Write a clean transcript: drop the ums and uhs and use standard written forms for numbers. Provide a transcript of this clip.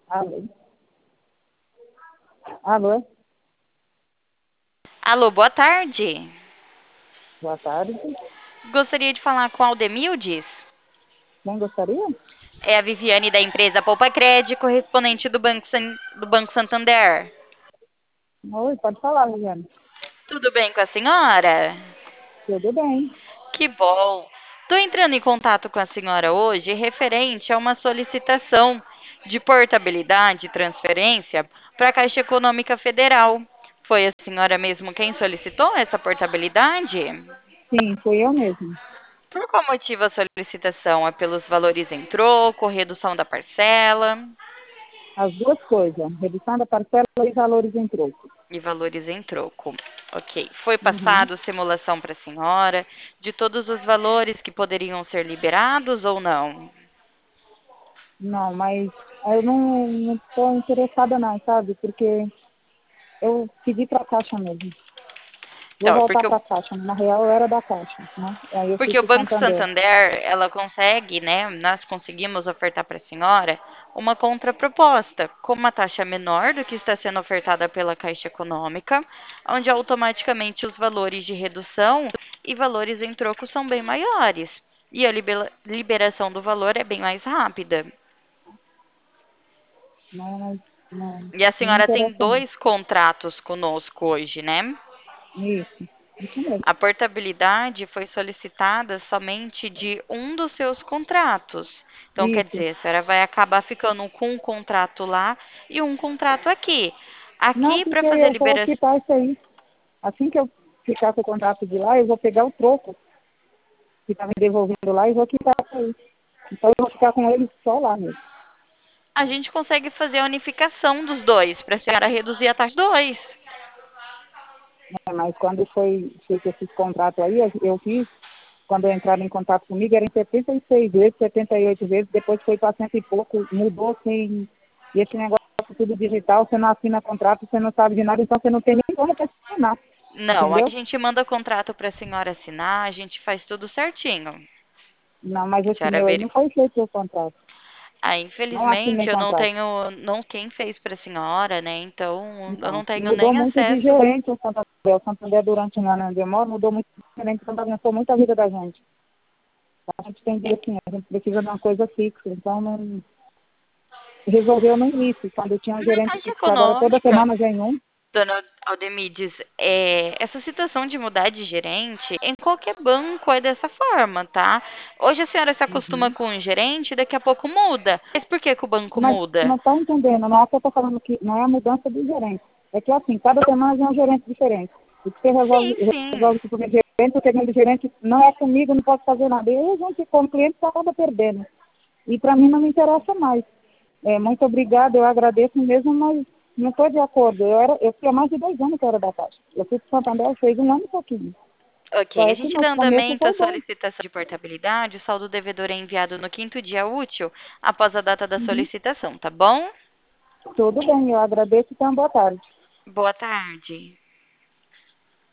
Alô? Alô? Alô, boa tarde. Boa tarde. Gostaria de falar com a Aldemildes. Quem gostaria? É a Viviane da empresa Poupa Crédito, correspondente do Banco Santander. Oi, pode falar, Liliane. Tudo bem com a senhora? Tudo bem. Que bom. Estou entrando em contato com a senhora hoje referente a uma solicitação de portabilidade e transferência para a Caixa Econômica Federal. Foi a senhora mesmo quem solicitou essa portabilidade? Sim, fui eu mesmo. Por qual motivo a solicitação? É pelos valores em troco, redução da parcela As duas coisas, redução da parcela e valores em troco. e valores em troco. Ok. Foi Uhum. passado simulação para a senhora de todos os valores que poderiam ser liberados ou não? Não, mas eu não estou interessada não, sabe? Porque eu pedi para a Caixa mesmo. Vou Então, voltar para a Caixa. Na real, eu era da Caixa, né? Aí eu fui porque o para o Banco Santander. Santander, ela consegue, né? Nós conseguimos ofertar para a senhora uma contraproposta com uma taxa menor do que está sendo ofertada pela Caixa Econômica, onde automaticamente os valores de redução e valores em troco são bem maiores. E a liberação do valor é bem mais rápida. Não, não, E a não me senhora tem interessa não. 2 contratos conosco hoje, né? Isso mesmo. A portabilidade foi solicitada somente de um dos seus contratos. Então, quer Isso. dizer, a senhora vai acabar ficando com um contrato lá e um contrato aqui. Não, Aqui, para porque fazer a eu vou liberação. quitar isso aí. Assim que eu ficar com o contrato de lá, eu vou pegar o troco que está me devolvendo lá e vou quitar isso aí. Então eu vou ficar com ele só lá mesmo. A gente consegue fazer a unificação dos dois, para a senhora reduzir a taxa dos dois. Né? Mas quando foi feito esses contratos aí, eu fiz, quando entraram em contato comigo, era em 76 vezes, 78 vezes, depois foi para cento e pouco, mudou assim. E esse negócio tudo digital, você não assina contrato, você não sabe de nada, então você não tem nem como assinar. Não, a Entendeu? gente manda contrato para a senhora assinar, a gente faz tudo certinho. Não, mas A esse senhora meu aí não foi feito o contrato. Ah, Não assinei infelizmente eu não contrato. tenho, não quem fez para a senhora, né? Então eu não Então, tenho mudou nem muito de acesso. gerente o Santander. O Santander, durante um ano onde eu moro, mudou muito de gerente, então bagunçou muito a vida da gente. A gente tem dia assim, a gente precisa de uma coisa fixa. Então, não resolveu no início, quando tinha um Na gerente Caixa fixo. Agora, toda Econômica, semana vem um. dona Aldemides, essa situação de mudar de gerente, em qualquer banco é dessa forma, tá? Hoje a senhora se acostuma Uhum. com um gerente, daqui a pouco muda. Mas por que que o banco Mas não muda? está entendendo, não é que eu estou falando que não é a mudança de gerente. É que assim, cada semana vem um gerente diferente. O que você Sim, sim. resolve com o primeiro gerente, o segundo gerente não é comigo, não posso fazer nada. E aí a gente, como cliente, só acaba perdendo. E para mim não me interessa mais. Muito obrigada, eu agradeço mesmo, mas não estou de acordo. Eu fui há mais de 2 anos que eu era da Caixa. Eu fui para Santander, fez 1 ano e pouquinho. Ok, Só a que gente no dá começo andamento à foi bom. solicitação de portabilidade, o saldo devedor é enviado no quinto dia útil após a data da Uhum. solicitação, tá bom? Tudo bem, eu agradeço e tenha uma boa tarde. Boa tarde.